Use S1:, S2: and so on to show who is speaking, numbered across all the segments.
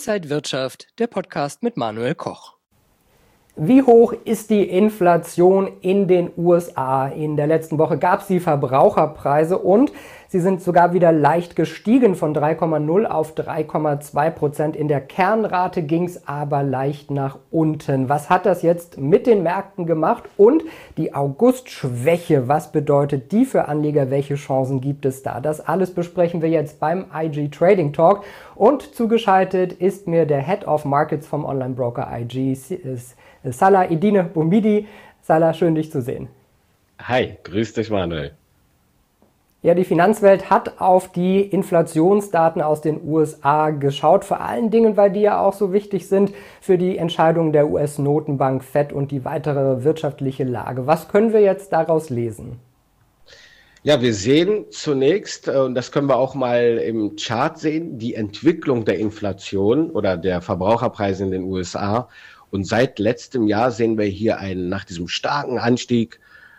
S1: Inside Wirtschaft, der Podcast mit Manuel Koch.
S2: Wie hoch ist die Inflation in den USA? In der letzten Woche gab es die Verbraucherpreise und sie sind sogar wieder leicht gestiegen von 3,0 auf 3,2%. In der Kernrate ging es aber leicht nach unten. Was hat das jetzt mit den Märkten gemacht? Und die August-Schwäche, was bedeutet die für Anleger? Welche Chancen gibt es da? Das alles besprechen wir jetzt beim IG Trading Talk. Und zugeschaltet ist mir der Head of Markets vom Online-Broker IG, Salah Eddine Bouhmidi. Salah, schön dich zu sehen.
S3: Hi, grüß dich Manuel.
S2: Ja, die Finanzwelt hat auf die Inflationsdaten aus den USA geschaut, vor allen Dingen, weil die ja auch so wichtig sind für die Entscheidungen der US-Notenbank Fed und die weitere wirtschaftliche Lage. Was können wir jetzt daraus lesen?
S3: Ja, wir sehen zunächst, und das können wir auch mal im Chart sehen, die Entwicklung der Inflation oder der Verbraucherpreise in den USA. Und seit letztem Jahr sehen wir hier nach diesem starken Anstieg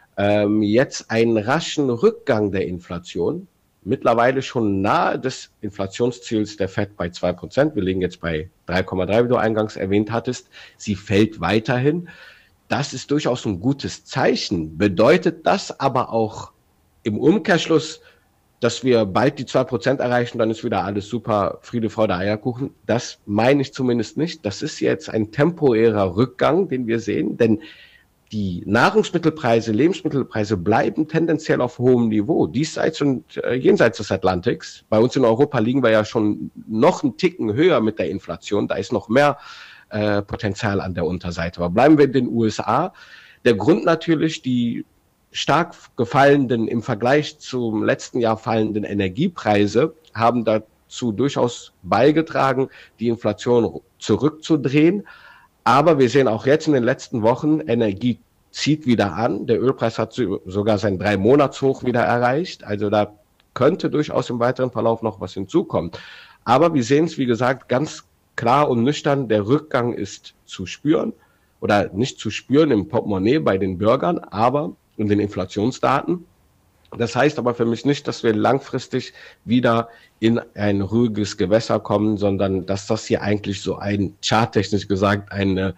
S3: jetzt einen raschen Rückgang der Inflation. Mittlerweile schon nahe des Inflationsziels der Fed bei 2%. Wir liegen jetzt bei 3,3, wie du eingangs erwähnt hattest. Sie fällt weiterhin. Das ist durchaus ein gutes Zeichen. Bedeutet das aber auch im Umkehrschluss, dass wir bald die 2% erreichen, dann ist wieder alles super, Friede, Freude, Eierkuchen. Das meine ich zumindest nicht. Das ist jetzt ein temporärer Rückgang, den wir sehen, denn die Nahrungsmittelpreise, Lebensmittelpreise bleiben tendenziell auf hohem Niveau, diesseits und jenseits des Atlantiks. Bei uns in Europa liegen wir ja schon noch einen Ticken höher mit der Inflation. Da ist noch mehr Potenzial an der Unterseite. Aber bleiben wir in den USA. Der Grund natürlich, die stark gefallenden, im Vergleich zum letzten Jahr fallenden Energiepreise haben dazu durchaus beigetragen, die Inflation zurückzudrehen. Aber wir sehen auch jetzt in den letzten Wochen, Energie zieht wieder an. Der Ölpreis hat sogar sein 3-Monats-Hoch wieder erreicht. Also da könnte durchaus im weiteren Verlauf noch was hinzukommen. Aber wir sehen es, wie gesagt, ganz klar und nüchtern, der Rückgang ist zu spüren oder nicht zu spüren im Portemonnaie bei den Bürgern, aber in den Inflationsdaten. Das heißt aber für mich nicht, dass wir langfristig wieder in ein ruhiges Gewässer kommen, sondern dass das hier eigentlich so charttechnisch gesagt eine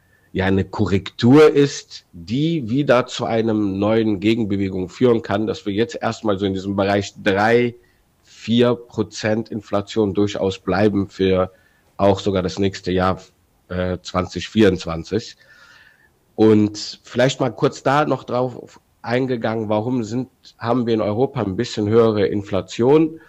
S3: Korrektur ist, die wieder zu einem neuen Gegenbewegung führen kann, dass wir jetzt erstmal so in diesem Bereich 3-4% Inflation durchaus bleiben für auch sogar das nächste Jahr 2024. Und vielleicht mal kurz da noch drauf eingegangen, warum haben wir in Europa ein bisschen höhere Inflation?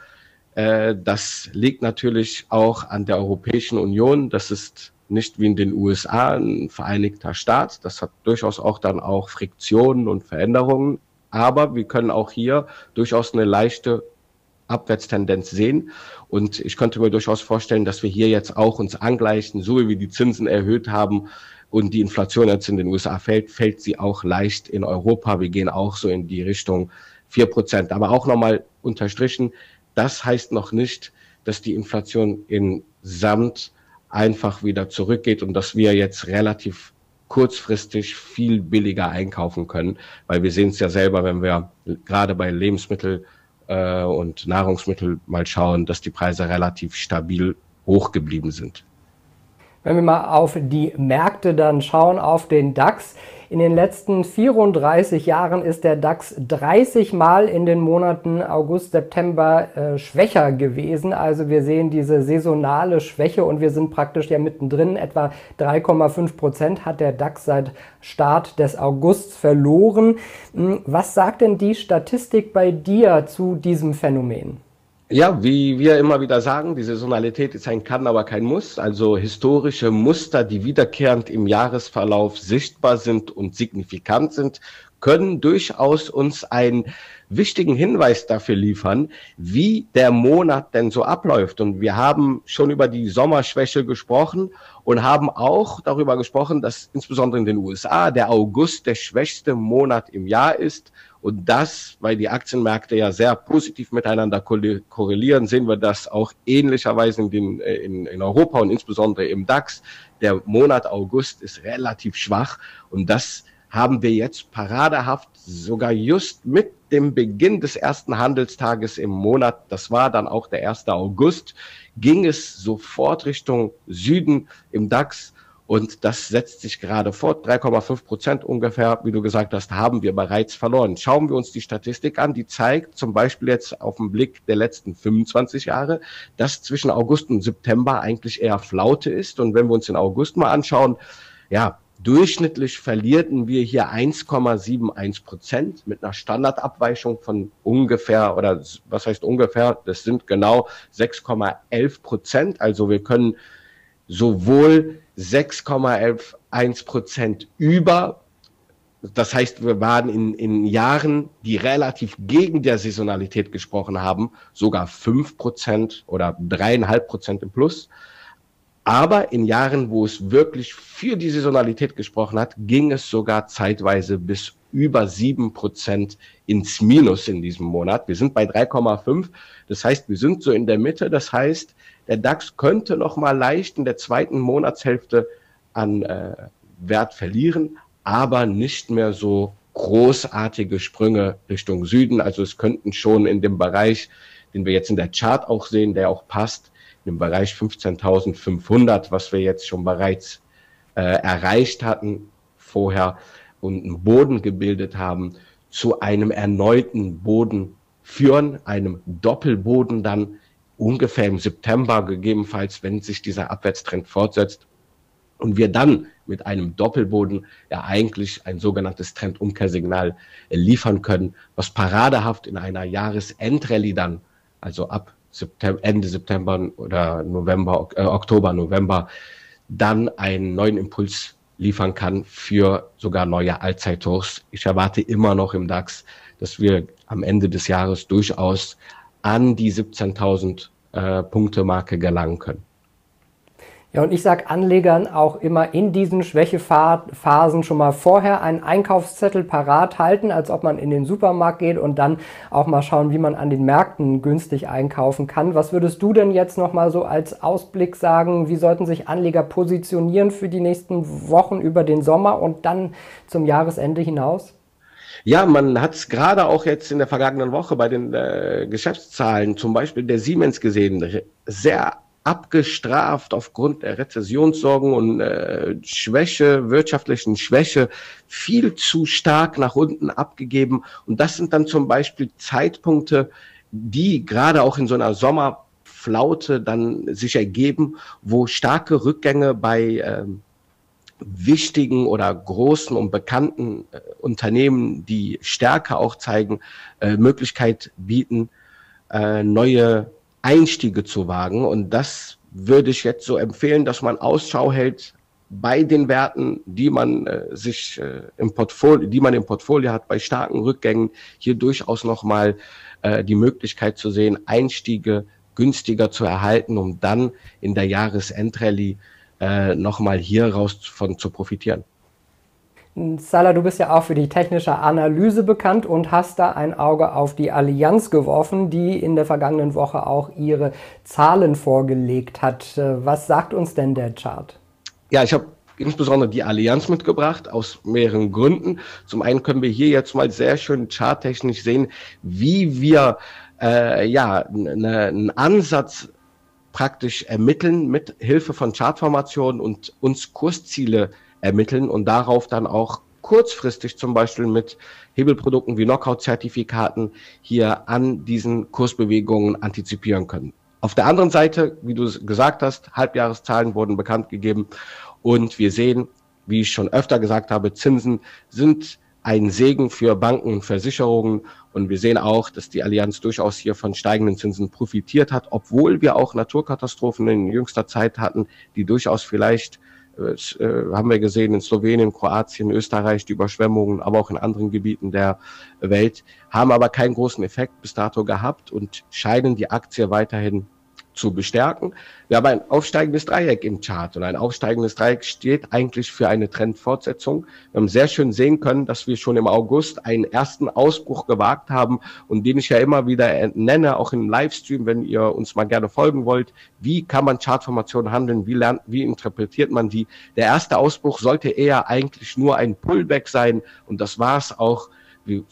S3: Das liegt natürlich auch an der Europäischen Union. Das ist nicht wie in den USA ein vereinigter Staat. Das hat durchaus auch dann auch Friktionen und Veränderungen. Aber wir können auch hier durchaus eine leichte Abwärtstendenz sehen. Und ich könnte mir durchaus vorstellen, dass wir hier jetzt auch uns angleichen, so wie wir die Zinsen erhöht haben, und die Inflation jetzt in den USA fällt sie auch leicht in Europa. Wir gehen auch so in die Richtung 4%. Aber auch nochmal unterstrichen, das heißt noch nicht, dass die Inflation in Samt einfach wieder zurückgeht und dass wir jetzt relativ kurzfristig viel billiger einkaufen können. Weil wir sehen es ja selber, wenn wir gerade bei Lebensmittel und Nahrungsmittel mal schauen, dass die Preise relativ stabil hoch geblieben sind.
S2: Wenn wir mal auf die Märkte dann schauen, auf den DAX. In den letzten 34 Jahren ist der DAX 30 Mal in den Monaten August, September schwächer gewesen. Also wir sehen diese saisonale Schwäche und wir sind praktisch ja mittendrin. Etwa 3,5% hat der DAX seit Start des Augusts verloren. Was sagt denn die Statistik bei dir zu diesem Phänomen?
S3: Ja, wie wir immer wieder sagen, die Saisonalität ist ein Kann, aber kein Muss. Also historische Muster, die wiederkehrend im Jahresverlauf sichtbar sind und signifikant sind, können durchaus uns einen wichtigen Hinweis dafür liefern, wie der Monat denn so abläuft. Und wir haben schon über die Sommerschwäche gesprochen und haben auch darüber gesprochen, dass insbesondere in den USA der August der schwächste Monat im Jahr ist. Und das, weil die Aktienmärkte ja sehr positiv miteinander korrelieren, sehen wir das auch ähnlicherweise in Europa und insbesondere im DAX. Der Monat August ist relativ schwach und das haben wir jetzt paradehaft sogar just mit dem Beginn des ersten Handelstages im Monat, das war dann auch der 1. August, ging es sofort Richtung Süden im DAX. Und das setzt sich gerade fort. 3,5% ungefähr, wie du gesagt hast, haben wir bereits verloren. Schauen wir uns die Statistik an, die zeigt zum Beispiel jetzt auf den Blick der letzten 25 Jahre, dass zwischen August und September eigentlich eher Flaute ist. Und wenn wir uns den August mal anschauen, ja, durchschnittlich verlierten wir hier 1,71% mit einer Standardabweichung von ungefähr, oder was heißt ungefähr, das sind genau 6,11%. Also wir können sowohl 6,11% über, das heißt, wir waren in Jahren, die relativ gegen der Saisonalität gesprochen haben, sogar 5% oder 3,5% im Plus. Aber in Jahren, wo es wirklich für die Saisonalität gesprochen hat, ging es sogar zeitweise bis über 7% ins Minus in diesem Monat. Wir sind bei 3,5. Das heißt, wir sind so in der Mitte. Das heißt, der DAX könnte noch mal leicht in der zweiten Monatshälfte an Wert verlieren, aber nicht mehr so großartige Sprünge Richtung Süden. Also es könnten schon in dem Bereich, den wir jetzt in der Chart auch sehen, der auch passt, im Bereich 15.500, was wir jetzt schon bereits erreicht hatten vorher und einen Boden gebildet haben, zu einem erneuten Boden führen, einem Doppelboden dann ungefähr im September gegebenenfalls, wenn sich dieser Abwärtstrend fortsetzt und wir dann mit einem Doppelboden ja eigentlich ein sogenanntes Trendumkehrsignal liefern können, was paradehaft in einer Jahresendrallye dann, also ab Ende September oder Oktober, November, dann einen neuen Impuls liefern kann für sogar neue Allzeithochs. Ich erwarte immer noch im DAX, dass wir am Ende des Jahres durchaus an die 17.000 Punkte Marke gelangen können.
S2: Ja, und ich sage Anlegern auch immer in diesen Schwächephasen schon mal vorher einen Einkaufszettel parat halten, als ob man in den Supermarkt geht und dann auch mal schauen, wie man an den Märkten günstig einkaufen kann. Was würdest du denn jetzt noch mal so als Ausblick sagen? Wie sollten sich Anleger positionieren für die nächsten Wochen über den Sommer und dann zum Jahresende hinaus?
S3: Ja, man hat es gerade auch jetzt in der vergangenen Woche bei den Geschäftszahlen, zum Beispiel der Siemens gesehen, sehr abgestraft aufgrund der Rezessionssorgen und wirtschaftlichen Schwäche, viel zu stark nach unten abgegeben. Und das sind dann zum Beispiel Zeitpunkte, die gerade auch in so einer Sommerflaute dann sich ergeben, wo starke Rückgänge bei wichtigen oder großen und bekannten Unternehmen, die Stärke auch zeigen, Möglichkeit bieten, neue Einstiege zu wagen. Und das würde ich jetzt so empfehlen, dass man Ausschau hält bei den Werten, die man im Portfolio hat, bei starken Rückgängen, hier durchaus nochmal die Möglichkeit zu sehen, Einstiege günstiger zu erhalten, um dann in der Jahresendrallye nochmal hier raus von zu profitieren.
S2: Salah, du bist ja auch für die technische Analyse bekannt und hast da ein Auge auf die Allianz geworfen, die in der vergangenen Woche auch ihre Zahlen vorgelegt hat. Was sagt uns denn der Chart? Ja, ich habe insbesondere die Allianz mitgebracht, aus mehreren Gründen. Zum einen können wir hier jetzt mal sehr schön charttechnisch sehen, wie wir einen Ansatz praktisch ermitteln mit Hilfe von Chartformationen und uns Kursziele ermitteln und darauf dann auch kurzfristig zum Beispiel mit Hebelprodukten wie Knockout-Zertifikaten hier an diesen Kursbewegungen antizipieren können. Auf der anderen Seite, wie du gesagt hast, Halbjahreszahlen wurden bekannt gegeben und wir sehen, wie ich schon öfter gesagt habe, Zinsen sind ein Segen für Banken und Versicherungen und wir sehen auch, dass die Allianz durchaus hier von steigenden Zinsen profitiert hat, obwohl wir auch Naturkatastrophen in jüngster Zeit hatten, die durchaus vielleicht haben wir gesehen in Slowenien, Kroatien, Österreich, die Überschwemmungen, aber auch in anderen Gebieten der Welt, haben aber keinen großen Effekt bis dato gehabt und scheinen die Aktie weiterhin zu bestärken. Wir haben ein aufsteigendes Dreieck im Chart und ein aufsteigendes Dreieck steht eigentlich für eine Trendfortsetzung. Wir haben sehr schön sehen können, dass wir schon im August einen ersten Ausbruch gewagt haben und den ich ja immer wieder nenne, auch im Livestream, wenn ihr uns mal gerne folgen wollt. Wie kann man Chartformationen handeln? Wie interpretiert man die? Der erste Ausbruch sollte eher eigentlich nur ein Pullback sein und das war es auch. Wir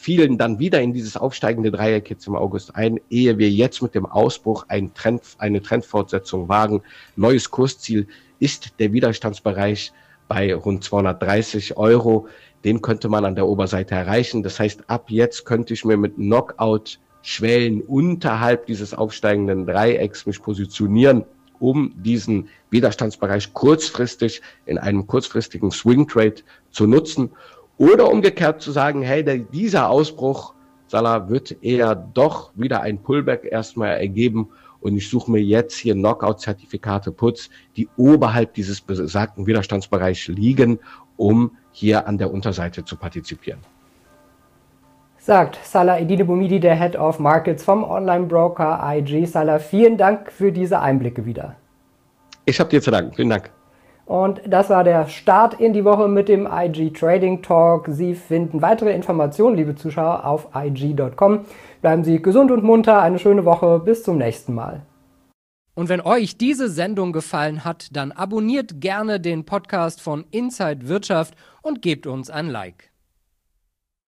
S3: fielen dann wieder in dieses aufsteigende Dreieck jetzt im August ein, ehe wir jetzt mit dem Ausbruch eine Trendfortsetzung wagen. Neues Kursziel ist der Widerstandsbereich bei rund 230 Euro. Den könnte man an der Oberseite erreichen. Das heißt, ab jetzt könnte ich mir mit Knockout-Schwellen unterhalb dieses aufsteigenden Dreiecks mich positionieren, um diesen Widerstandsbereich kurzfristig in einem kurzfristigen Swing Trade zu nutzen. Oder umgekehrt zu sagen, hey, dieser Ausbruch, Salah, wird eher doch wieder ein Pullback erstmal ergeben und ich suche mir jetzt hier Knockout-Zertifikate Puts, die oberhalb dieses besagten Widerstandsbereichs liegen, um hier an der Unterseite zu partizipieren.
S2: Sagt Salah Eddine-Boumidi, der Head of Markets vom Online-Broker IG. Salah, vielen Dank für diese Einblicke wieder.
S3: Ich habe dir zu danken. Vielen Dank.
S2: Und das war der Start in die Woche mit dem IG Trading Talk. Sie finden weitere Informationen, liebe Zuschauer, auf IG.com. Bleiben Sie gesund und munter. Eine schöne Woche. Bis zum nächsten Mal.
S1: Und wenn euch diese Sendung gefallen hat, dann abonniert gerne den Podcast von Inside Wirtschaft und gebt uns ein Like.